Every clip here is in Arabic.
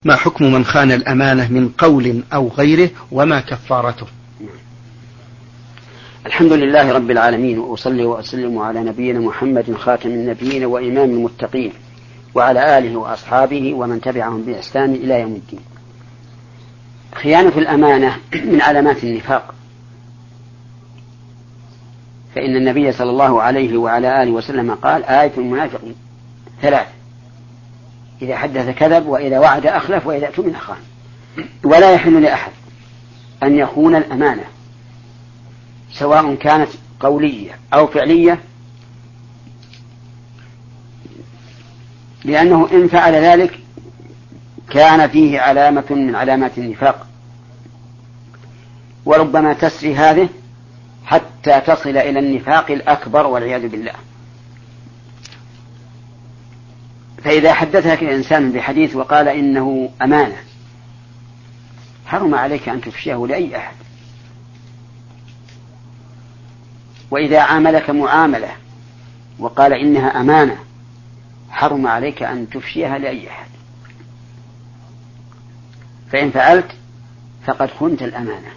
ما حكم من خان الأمانة من قول أو غيره وما كفارته؟ الحمد لله رب العالمين، وأصلي وأسلم على نبينا محمد خاتم النبيين وإمام المتقين وعلى آله وأصحابه ومن تبعهم بإحسان إلى يوم الدين. خيانة الأمانة من علامات النفاق، فإن النبي صلى الله عليه وعلى آله وسلم قال: آية المنافق ثلاث: إذا حدث كذب، وإذا وعد أخلف، وإذا اؤتمن خان. ولا يحل لأحد أن يخون الأمانة سواء كانت قولية أو فعلية، لأنه إن فعل ذلك كان فيه علامة من علامات النفاق، وربما تسري هذه حتى تصل إلى النفاق الأكبر والعياذ بالله. فإذا حدثك إنسان بحديث وقال إنه أمانة، حرم عليك أن تفشيه لأي أحد. وإذا عاملك معاملة وقال إنها أمانة، حرم عليك أن تفشيها لأي أحد، فإن فعلت فقد خنت الأمانة.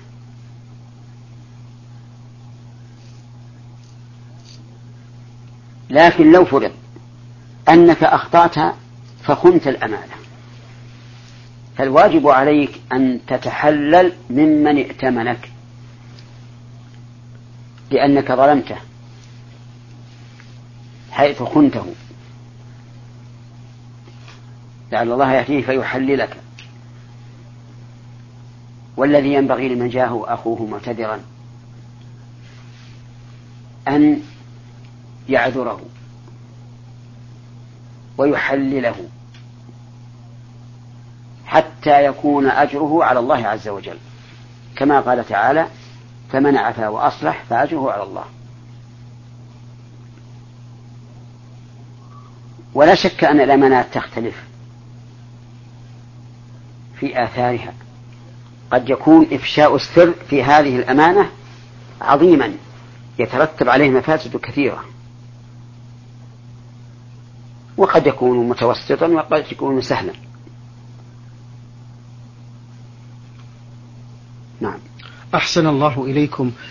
لكن لو فرض أنك أخطأت فخنت الأمانة، فالواجب عليك أن تتحلل ممن ائتمنك، لأنك ظلمته حيث خنته، لعل الله يأتيه فيحللك. والذي ينبغي لمن جاءه أخوه معتذرا أن يعذره ويحلله حتى يكون أجره على الله عز وجل، كما قال تعالى: فمن عفا وأصلح فأجره على الله. ولا شك أن الأمانات تختلف في آثارها، قد يكون إفشاء السر في هذه الأمانة عظيما يترتب عليه مفاسد كثيرة، وقد يكون متوسطا وقد يكون سهلا. نعم. أحسن الله إليكم.